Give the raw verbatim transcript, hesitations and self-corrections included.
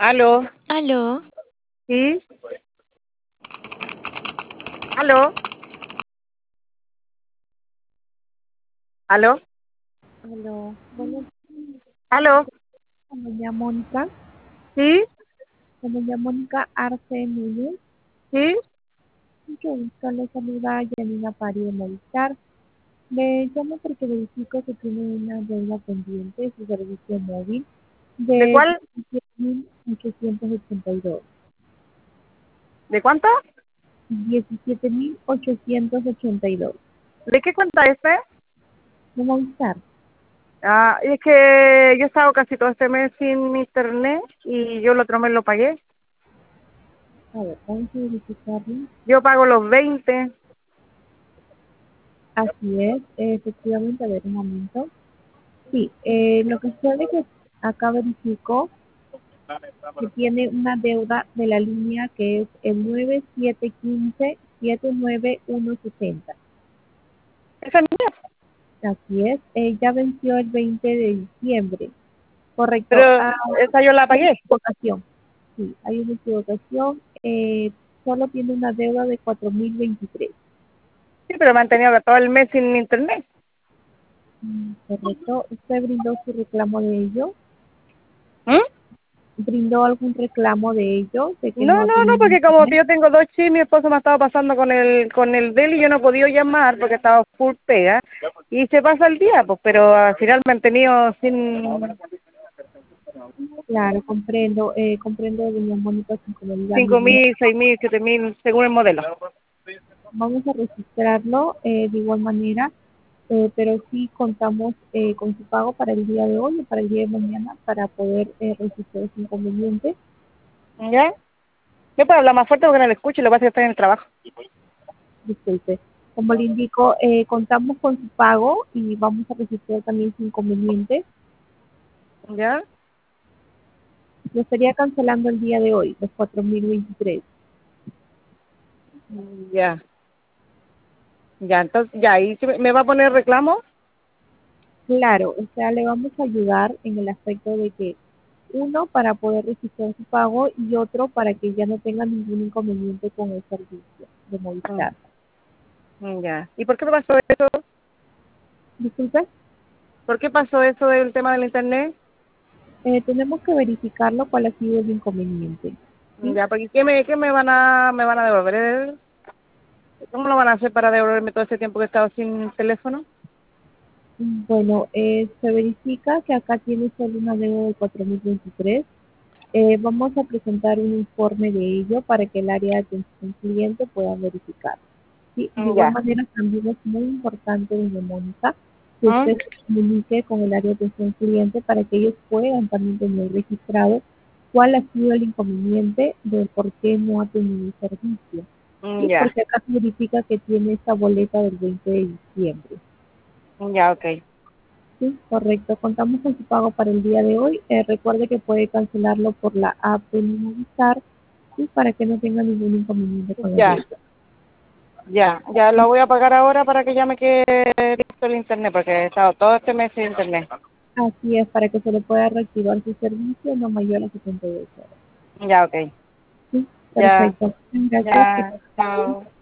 Aló, Aló, ¿sí? Aló, aló, Aló, bueno, aló, me llamo Mónica, ¿sí? me llamo Mónica Arce Núñez, ¿Sí? mucho gusto, les saluda Janina Pari de Movistar. Le llamo porque verifico que tiene una deuda pendiente de su servicio móvil ¿De de cuál? diecisiete mil ochocientos ochenta y dos. ¿De cuánto? diecisiete mil ochocientos ochenta y dos. ¿De qué cuenta es este? De Movistar. Ah, es que yo he estado casi todo este mes sin internet y yo el otro mes lo pagué. A ver, vamos a verificarlo. Yo pago los veinte. Así es, efectivamente, a ver un momento. Sí, eh, lo que sucede que acá verifico que tiene una deuda de la línea que es el nueve siete uno cinco siete nueve uno seis cero. Esa es mía. Así es, eh, ya venció el veinte de diciembre. Correcto. Pero Ah, esa yo la hay una pagué. equivocación. Sí, hay una equivocación. Eh, solo tiene una deuda de cuatro mil veintitrés. Sí, pero me han tenido todo el mes sin internet. Mm, correcto. ¿Usted brindó su reclamo de ello? ¿Mm? ¿Brindó algún reclamo de ello? De que No, no ha no, no, tenido porque como internet. yo tengo dos chips, mi esposo me ha estado pasando con el con el del y yo no he podido llamar porque estaba full pega y se pasa el día, pues, pero al final me han tenido sin Claro, comprendo, eh, comprendo, doña Mónica, su incomodidad. cinco Mire, mil, seis mil, siete mil, según el modelo. vamos a registrarlo eh, de igual manera, eh, pero sí contamos eh, con su pago para el día de hoy o para el día de mañana para poder eh, registrar su inconveniente. ¿Ya? ¿Me puede hablar más fuerte porque no le escucho y lo que pasa es que estoy en el trabajo? Disculpe. Como le indico, eh, contamos con su pago y vamos a registrar también su inconveniente. ¿Ya? Lo estaría cancelando el día de hoy, los cuatro mil veintitrés. Ya. Ya, entonces, ya, ¿y si me me va a poner reclamo? Claro, o sea, le vamos a ayudar en el aspecto de que uno para poder registrar su pago y otro para que ya no tenga ningún inconveniente con el servicio de Movistar. Mm, ya. ¿Y por qué me pasó eso? Disculpe, ¿Por qué pasó eso del tema del internet? eh, tenemos que verificarlo cuál ha sido el inconveniente, ¿sí? Ya, porque ¿qué me, qué me van a, me van a devolver? ¿Cómo lo van a hacer para devolverme todo ese tiempo que he estado sin teléfono? Mm, Bueno, eh, se verifica que acá tiene solo una deuda de cuatro mil veintitrés. Eh, vamos a presentar un informe de ello para que el área de atención al cliente pueda verificar. Sí, de igual Ya. manera también es muy importante, doña Mónica, que ¿Mm? usted se comunique con el área de atención al cliente para que ellos puedan también tener registrado cuál ha sido el inconveniente de por qué no ha tenido servicio. Mm, Sí, ya, porque acá se verifica que tiene esta boleta del veinte de diciembre. ya, ok. Sí, correcto. Contamos con su pago para el día de hoy. Eh, recuerde que puede cancelarlo por la app de Mi Movistar, sí, para que no tenga ningún inconveniente con la Ya, deuda. ya, ya lo voy a pagar ahora para que ya me quede listo el internet, porque he estado todo este mes sin internet. Así es, para que se le pueda reactivar su servicio no mayor a setenta y dos horas. Ya, ok. Sí, Ya, perfecto. Gracias. Que ya, chao.